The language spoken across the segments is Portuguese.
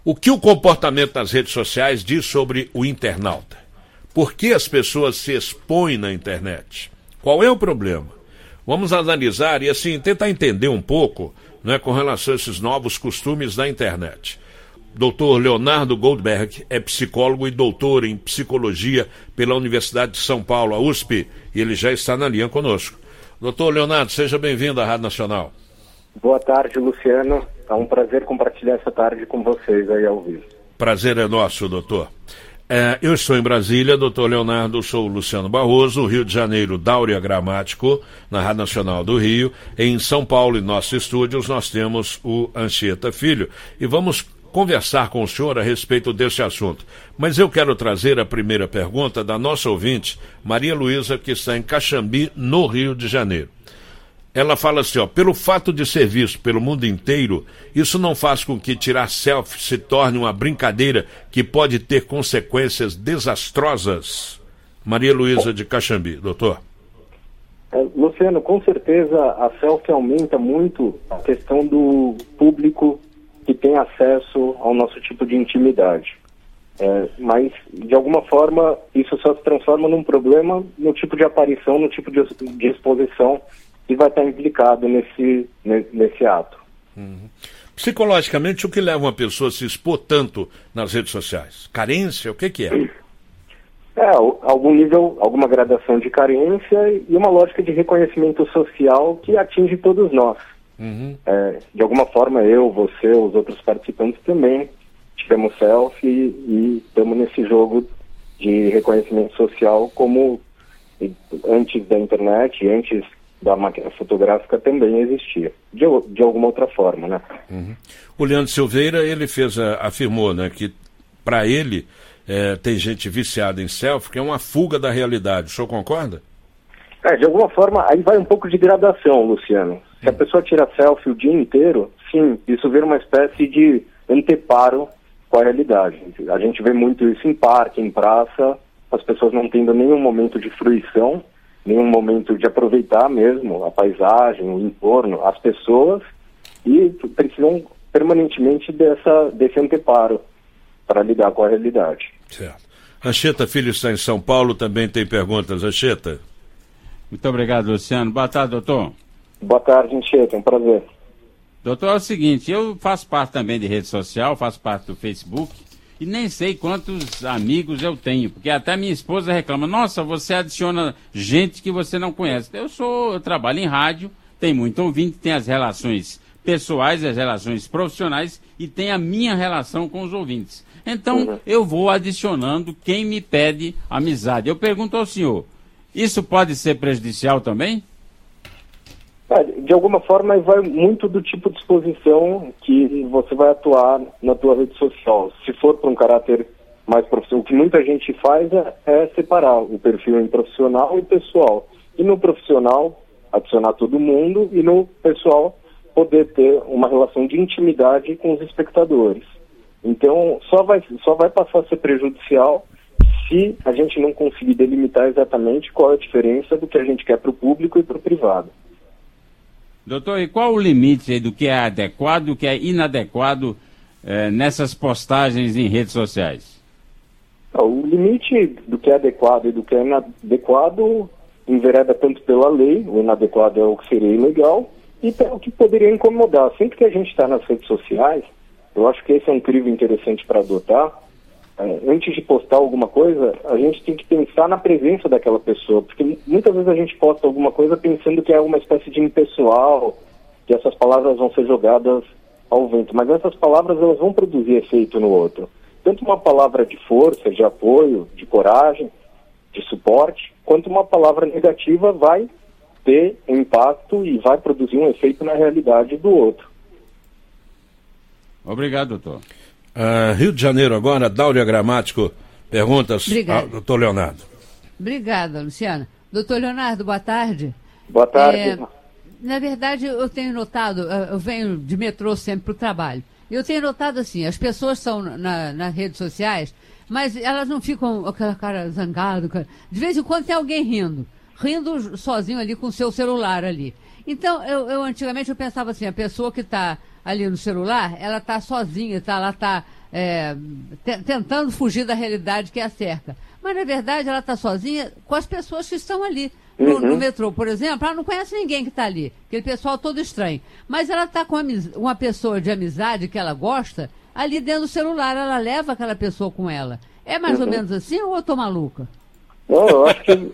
O que o comportamento nas redes sociais diz sobre o internauta? Por que as pessoas se expõem na internet? Qual é o problema? Vamos analisar e assim tentar entender um pouco, né, com relação a esses novos costumes da internet. Dr. Leonardo Goldberg é psicólogo e doutor em psicologia pela Universidade de São Paulo, a USP, e ele já está na linha conosco. Doutor Leonardo, seja bem-vindo à Rádio Nacional. Boa tarde, Luciano. É um prazer compartilhar essa tarde com vocês aí ao vivo. Prazer é nosso, doutor. Eu estou em Brasília, doutor Leonardo, sou o Luciano Barroso, Rio de Janeiro, Dáurea Gramático, na Rádio Nacional do Rio. Em São Paulo, em nossos estúdios, nós temos o Anchieta Filho. E vamos conversar com o senhor a respeito desse assunto. Mas eu quero trazer a primeira pergunta da nossa ouvinte, Maria Luísa, que está em Caxambi, no Rio de Janeiro. Ela fala assim, pelo fato de ser visto pelo mundo inteiro, isso não faz com que tirar selfie se torne uma brincadeira que pode ter consequências desastrosas? Maria Luísa de Caxambi, doutor. Luciano, com certeza a selfie aumenta muito a questão do público que tem acesso ao nosso tipo de intimidade. Mas, de alguma forma, isso só se transforma num problema no tipo de aparição, no tipo de exposição que vai estar implicado nesse ato. Uhum. Psicologicamente, o que leva uma pessoa a se expor tanto nas redes sociais? Carência? O que é? Algum nível, alguma gradação de carência e uma lógica de reconhecimento social que atinge todos nós. Uhum. De alguma forma, eu, você, os outros participantes também tivemos selfie e estamos nesse jogo de reconhecimento social como antes da internet, antes da máquina fotográfica também existia, de alguma outra forma, né? Uhum. O Leandro Silveira, ele afirmou, né, que para ele tem gente viciada em selfie, que é uma fuga da realidade. O senhor concorda? De alguma forma, aí vai um pouco de gradação, Luciano. Se a pessoa tira selfie o dia inteiro, sim, isso vira uma espécie de anteparo com a realidade. A gente vê muito isso em parque, em praça, as pessoas não tendo nenhum momento de fruição, nenhum momento de aproveitar mesmo a paisagem, o entorno, as pessoas, e precisam permanentemente desse anteparo para lidar com a realidade. Certo. Anchieta Filho está em São Paulo, também tem perguntas. Anchieta. Muito obrigado, Luciano. Boa tarde, doutor. Boa tarde, Anchieta, é um prazer. Doutor, é o seguinte, eu faço parte também de rede social, faço parte do Facebook, e nem sei quantos amigos eu tenho, porque até minha esposa reclama, nossa, você adiciona gente que você não conhece. Eu trabalho em rádio, tem muito ouvinte, tem as relações pessoais, as relações profissionais e tem a minha relação com os ouvintes. Então, eu vou adicionando quem me pede amizade. Eu pergunto ao senhor, isso pode ser prejudicial também? De alguma forma, vai muito do tipo de exposição que você vai atuar na tua rede social. Se for para um caráter mais profissional, o que muita gente faz é separar o perfil em profissional e pessoal. E no profissional, adicionar todo mundo, e no pessoal, poder ter uma relação de intimidade com os espectadores. Então, só vai passar a ser prejudicial se a gente não conseguir delimitar exatamente qual é a diferença do que a gente quer para o público e para o privado. Doutor, e qual o limite aí do que é adequado e do que é inadequado nessas postagens em redes sociais? O limite do que é adequado e do que é inadequado envereda tanto pela lei, o inadequado é o que seria ilegal, e pelo que poderia incomodar. Sempre que a gente está nas redes sociais, eu acho que esse é um crivo interessante para adotar. Antes de postar alguma coisa, a gente tem que pensar na presença daquela pessoa, porque muitas vezes a gente posta alguma coisa pensando que é uma espécie de impessoal, que essas palavras vão ser jogadas ao vento, mas essas palavras elas vão produzir efeito no outro. Tanto uma palavra de força, de apoio, de coragem, de suporte, quanto uma palavra negativa vai ter impacto e vai produzir um efeito na realidade do outro. Obrigado, doutor. Rio de Janeiro agora, Dáurea Gramático, perguntas ao doutor Leonardo. Obrigada, Luciana. Doutor Leonardo, boa tarde. Boa tarde. Na verdade, eu tenho notado, eu venho de metrô sempre para o trabalho, eu tenho notado assim, as pessoas estão nas redes sociais, mas elas não ficam com aquela cara zangada, de vez em quando tem alguém rindo sozinho ali com o seu celular ali. Então, eu antigamente eu pensava assim, a pessoa que está ali no celular, ela está sozinha, ela está tentando fugir da realidade que a cerca. Mas, na verdade, ela está sozinha com as pessoas que estão ali. No metrô, por exemplo, ela não conhece ninguém que está ali. Aquele pessoal todo estranho. Mas ela está com uma pessoa de amizade que ela gosta ali dentro do celular. Ela leva aquela pessoa com ela. É mais ou menos assim ou eu estou maluca? Não, eu acho que...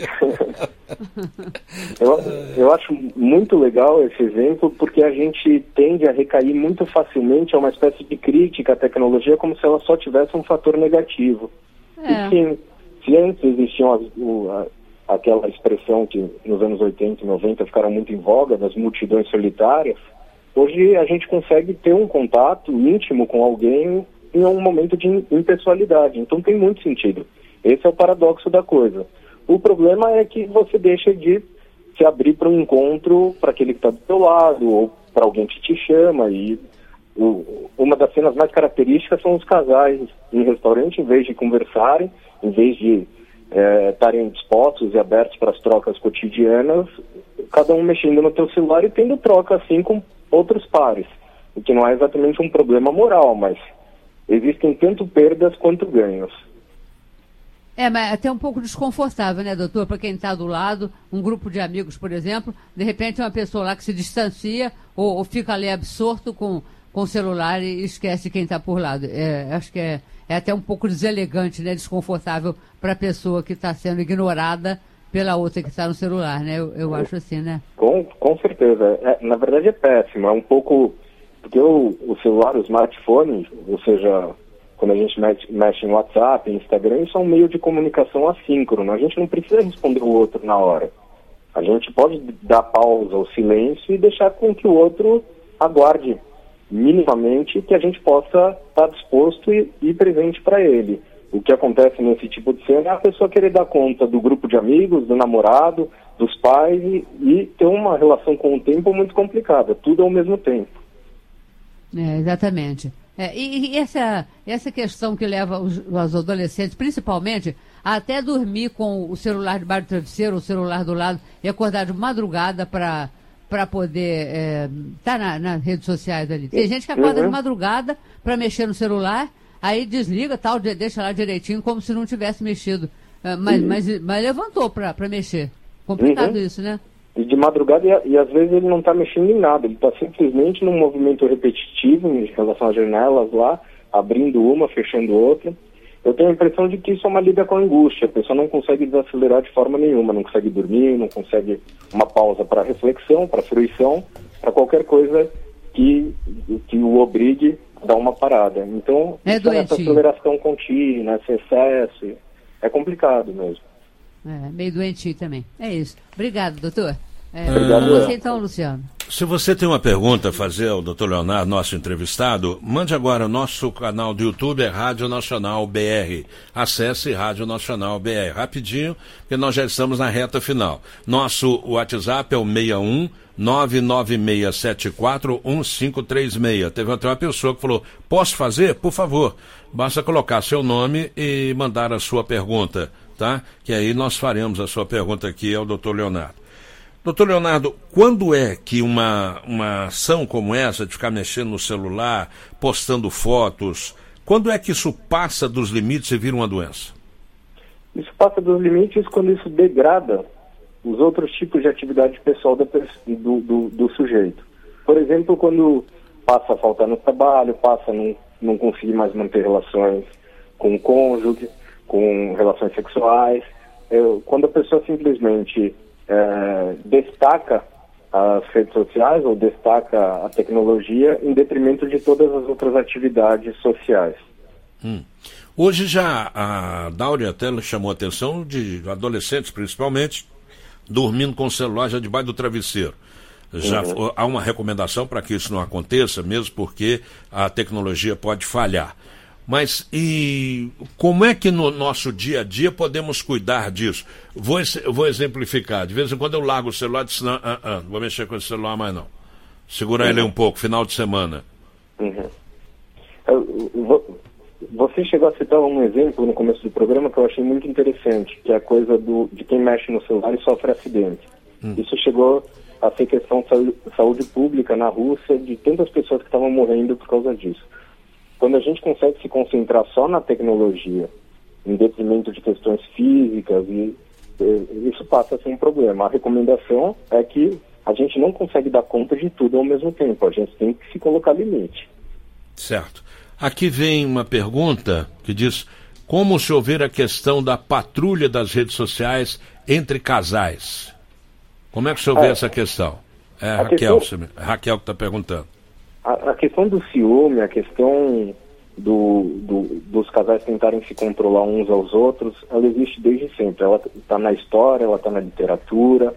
eu acho muito legal esse exemplo, porque a gente tende a recair muito facilmente a uma espécie de crítica à tecnologia como se ela só tivesse um fator negativo. E sim, se antes existiam aquela expressão que nos anos 80 e 90 ficaram muito em voga, das multidões solitárias, hoje a gente consegue ter um contato íntimo com alguém em um momento de impessoalidade. Então tem muito sentido. Esse é o paradoxo da coisa. O problema é que você deixa de se abrir para um encontro para aquele que está do seu lado ou para alguém que te chama. E uma das cenas mais características são os casais em restaurante, em vez de conversarem, em vez de estarem dispostos e abertos para as trocas cotidianas, cada um mexendo no teu celular e tendo troca assim com outros pares. O que não é exatamente um problema moral, mas existem tanto perdas quanto ganhos. Mas é até um pouco desconfortável, né, doutor? Para quem está do lado, um grupo de amigos, por exemplo, de repente uma pessoa lá que se distancia ou fica ali absorto com o celular e esquece quem está por lado. Acho que é até um pouco deselegante, né, desconfortável para a pessoa que está sendo ignorada pela outra que está no celular, né? Eu acho assim, né? Com certeza. Na verdade é péssimo. É um pouco... Porque o celular, o smartphone, ou seja... Quando a gente mexe em WhatsApp, em Instagram, isso é um meio de comunicação assíncrono. A gente não precisa responder o outro na hora. A gente pode dar pausa ou silêncio e deixar com que o outro aguarde minimamente que a gente possa estar disposto e ir presente para ele. O que acontece nesse tipo de cena é a pessoa querer dar conta do grupo de amigos, do namorado, dos pais e ter uma relação com o tempo muito complicada. Tudo ao mesmo tempo. Exatamente. E essa questão que leva os adolescentes, principalmente, a até dormir com o celular debaixo do travesseiro, o celular do lado, e acordar de madrugada para poder estar nas redes sociais ali. Tem gente que acorda de madrugada para mexer no celular, aí desliga, tal, deixa lá direitinho, como se não tivesse mexido. Mas levantou para mexer. Complicado isso, né? E de madrugada, e às vezes ele não está mexendo em nada, ele está simplesmente num movimento repetitivo em relação às janelas lá, abrindo uma, fechando outra. Eu tenho a impressão de que isso é uma lida com a angústia, a pessoa não consegue desacelerar de forma nenhuma, não consegue dormir, não consegue uma pausa para reflexão, para fruição, para qualquer coisa que o obrigue a dar uma parada. Então, essa aceleração contínua, esse excesso, é complicado mesmo. Meio doentio também. É isso. Obrigado, doutor. Obrigado. Você então, Luciano. Se você tem uma pergunta a fazer ao doutor Leonardo, nosso entrevistado, mande agora. O nosso canal do YouTube é Rádio Nacional BR. Acesse Rádio Nacional BR. Rapidinho, porque nós já estamos na reta final. Nosso WhatsApp é o 61 996741536. Teve até uma pessoa que falou, posso fazer? Por favor. Basta colocar seu nome e mandar a sua pergunta. Tá? Que aí nós faremos a sua pergunta aqui ao doutor Leonardo. Doutor Leonardo, quando é que uma ação como essa, de ficar mexendo no celular, postando fotos, quando é que isso passa dos limites e vira uma doença? Isso passa dos limites quando isso degrada os outros tipos de atividade pessoal do sujeito. Por exemplo, quando passa a faltar no trabalho, passa a não conseguir mais manter relações com o cônjuge, com relações sexuais, quando a pessoa simplesmente destaca as redes sociais ou destaca a tecnologia em detrimento de todas as outras atividades sociais. Hoje já a Dáurea até chamou a atenção de adolescentes, principalmente, dormindo com o celular já debaixo do travesseiro. Já há uma recomendação para que isso não aconteça, mesmo porque a tecnologia pode falhar. Mas e como é que no nosso dia a dia podemos cuidar disso? Vou exemplificar. De vez em quando eu largo o celular e disse, não vou mexer com esse celular mais não. Segura ele um pouco, final de semana. Você chegou a citar um exemplo no começo do programa que eu achei muito interessante, que é a coisa de quem mexe no celular e sofre acidente. Isso chegou a ser questão de saúde pública na Rússia, de tantas pessoas que estavam morrendo por causa disso. quando a gente consegue se concentrar só na tecnologia, em detrimento de questões físicas, e isso passa a ser um problema. A recomendação é que a gente não consegue dar conta de tudo ao mesmo tempo, a gente tem que se colocar limite. Certo. Aqui vem uma pergunta que diz: como se houver a questão da patrulha das redes sociais entre casais? Como é que o senhor vê essa questão? Raquel que está perguntando. A questão do ciúme, a questão dos casais tentarem se controlar uns aos outros, ela existe desde sempre. Ela está na história, ela está na literatura,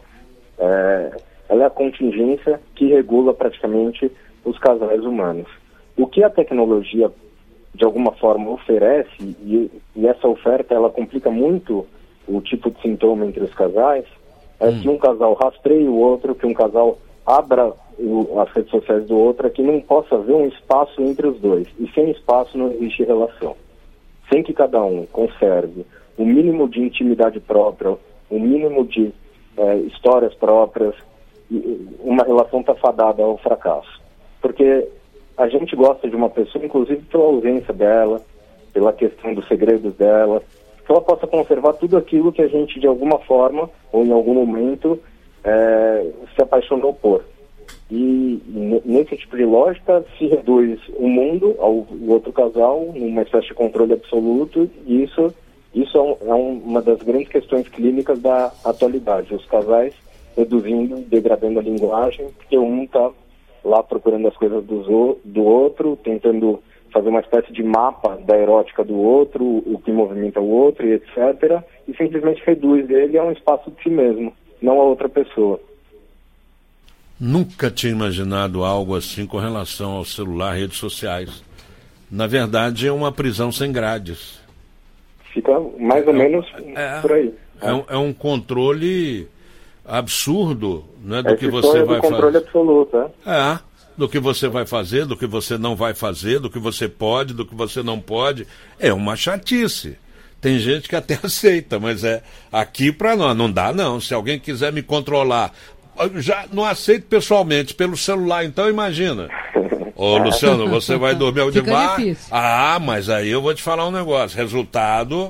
ela é a contingência que regula praticamente os casais humanos. O que a tecnologia, de alguma forma, oferece, e essa oferta ela complica muito o tipo de sintoma entre os casais, é que um casal rastreie o outro, que um casal abra as redes sociais do outro, é que não possa haver um espaço entre os dois. E sem espaço não existe relação. Sem que cada um conserve o mínimo de intimidade própria, o mínimo de histórias próprias, uma relação está fadada ao fracasso. Porque a gente gosta de uma pessoa, inclusive pela ausência dela, pela questão dos segredos dela, que ela possa conservar tudo aquilo que a gente, de alguma forma, ou em algum momento, se apaixonou por. E nesse tipo de lógica se reduz o mundo ao outro casal numa espécie de controle absoluto, e isso é uma das grandes questões clínicas da atualidade. Os casais reduzindo, degradando a linguagem, porque um está lá procurando as coisas do outro, tentando fazer uma espécie de mapa da erótica do outro, o que movimenta o outro, e etc. E simplesmente reduz ele a um espaço de si mesmo, não a outra pessoa. Nunca tinha imaginado algo assim com relação ao celular, redes sociais. Na verdade, é uma prisão sem grades. Fica mais ou menos por aí. É um controle absurdo, né, do que você vai fazer. Controle absoluto, do que você vai fazer, do que você não vai fazer, do que você pode, do que você não pode. É uma chatice. Tem gente que até aceita, mas aqui para nós não dá não. Se alguém quiser me controlar, já não aceito pessoalmente, pelo celular, então imagina. Ô Luciano, você vai dormir demais. Mas aí eu vou te falar um negócio. Resultado,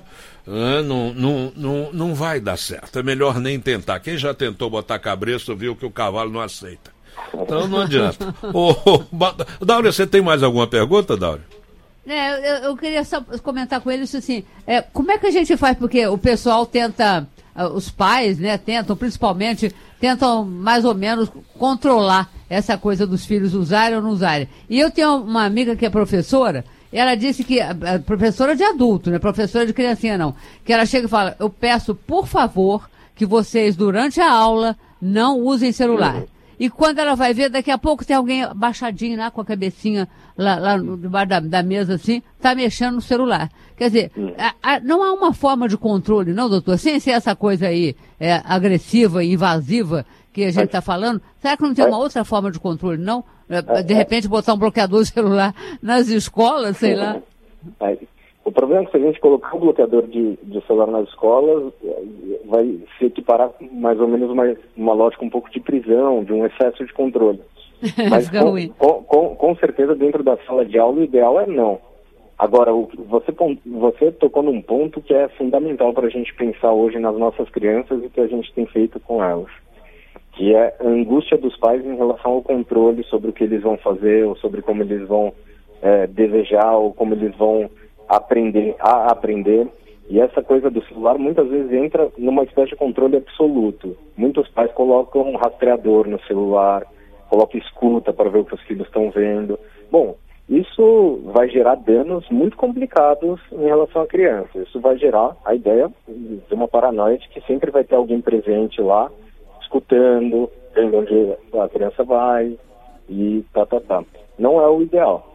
não vai dar certo. É melhor nem tentar. Quem já tentou botar cabresto viu que o cavalo não aceita. Então não adianta. Dáurea, você tem mais alguma pergunta, Dáurea? Eu queria só comentar com eles assim, como é que a gente faz? Porque o pessoal tenta, os pais, né, tentam mais ou menos controlar essa coisa dos filhos usarem ou não usarem. E eu tenho uma amiga que é professora, ela disse que, professora de adulto, não é professora de criancinha não, que ela chega e fala: eu peço, por favor, que vocês durante a aula não usem celular. E quando ela vai ver, daqui a pouco tem alguém baixadinho lá com a cabecinha lá debaixo da mesa assim, tá mexendo no celular. Quer dizer, não há uma forma de controle, não, doutor? Sem ser essa coisa aí agressiva e invasiva que a gente está falando, será que não tem uma outra forma de controle, não? De repente botar um bloqueador de celular nas escolas, sei lá. O problema é que se a gente colocar um bloqueador de celular nas escolas, vai se equiparar mais ou menos uma lógica um pouco de prisão, de um excesso de controle. Mas com certeza dentro da sala de aula o ideal é não. Agora, você tocou num ponto que é fundamental para a gente pensar hoje nas nossas crianças e que a gente tem feito com elas, que é a angústia dos pais em relação ao controle sobre o que eles vão fazer, ou sobre como eles vão desejar, ou como eles vão aprender. E essa coisa do celular muitas vezes entra numa espécie de controle absoluto. Muitos pais colocam um rastreador no celular, colocam escuta para ver o que os filhos estão vendo. Bom, isso vai gerar danos muito complicados em relação à criança. Isso vai gerar a ideia de uma paranoia de que sempre vai ter alguém presente lá, escutando, vendo onde a criança vai, e Não é o ideal.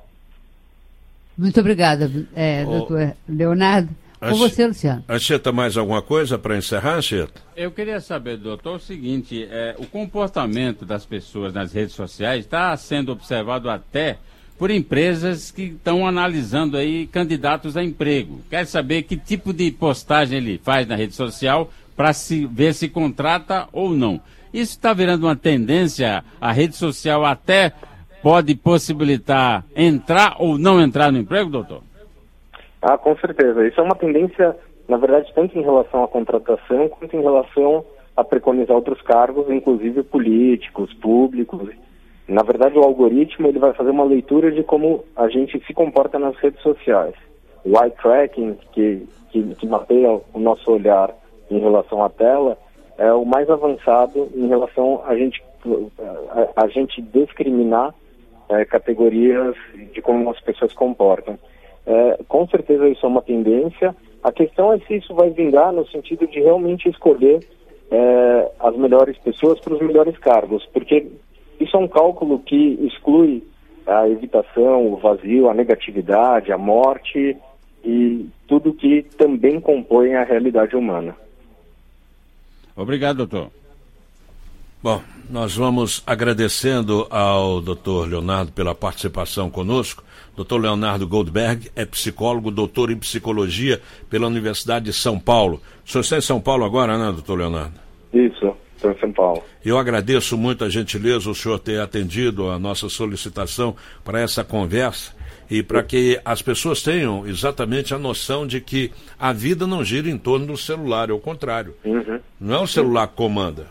Muito obrigada, doutor Leonardo. Com você, Luciano. Anchieta, mais alguma coisa para encerrar, Anchieta? Eu queria saber, doutor, o seguinte, o comportamento das pessoas nas redes sociais está sendo observado até por empresas que estão analisando aí candidatos a emprego. Quer saber que tipo de postagem ele faz na rede social para ver se contrata ou não. Isso está virando uma tendência, a rede social até pode possibilitar entrar ou não entrar no emprego, doutor? Ah, com certeza. Isso é uma tendência, na verdade, tanto em relação à contratação, quanto em relação a preconizar outros cargos, inclusive políticos, públicos. Na verdade, o algoritmo ele vai fazer uma leitura de como a gente se comporta nas redes sociais. O eye tracking, que mapeia o nosso olhar em relação à tela, é o mais avançado em relação a gente discriminar categorias de como as pessoas se comportam. Com certeza isso é uma tendência. A questão é se isso vai vingar no sentido de realmente escolher as melhores pessoas para os melhores cargos, porque isso é um cálculo que exclui a evitação, o vazio, a negatividade, a morte e tudo que também compõe a realidade humana. Obrigado, doutor. Bom, nós vamos agradecendo ao doutor Leonardo pela participação conosco. Dr. Leonardo Goldberg é psicólogo, doutor em psicologia pela Universidade de São Paulo. O senhor está em São Paulo agora, né, doutor Leonardo? Isso, estou em São Paulo. Eu agradeço muito a gentileza o senhor ter atendido a nossa solicitação para essa conversa e para que as pessoas tenham exatamente a noção de que a vida não gira em torno do celular, é o contrário. Uhum. Não é o celular que comanda.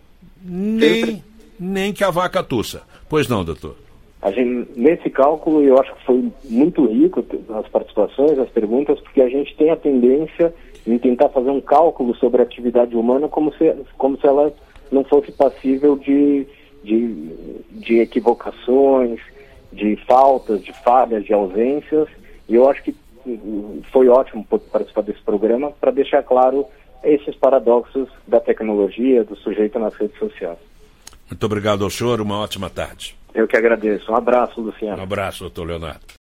Nem que a vaca tussa. Pois não, doutor? Nesse cálculo, eu acho que foi muito rico as participações, as perguntas, porque a gente tem a tendência em tentar fazer um cálculo sobre a atividade humana como se ela não fosse passível de equivocações, de faltas, de falhas, de ausências. E eu acho que foi ótimo participar desse programa para deixar claro esses paradoxos da tecnologia, do sujeito nas redes sociais. Muito obrigado ao senhor, uma ótima tarde. Eu que agradeço. Um abraço, Luciano. Um abraço, doutor Leonardo.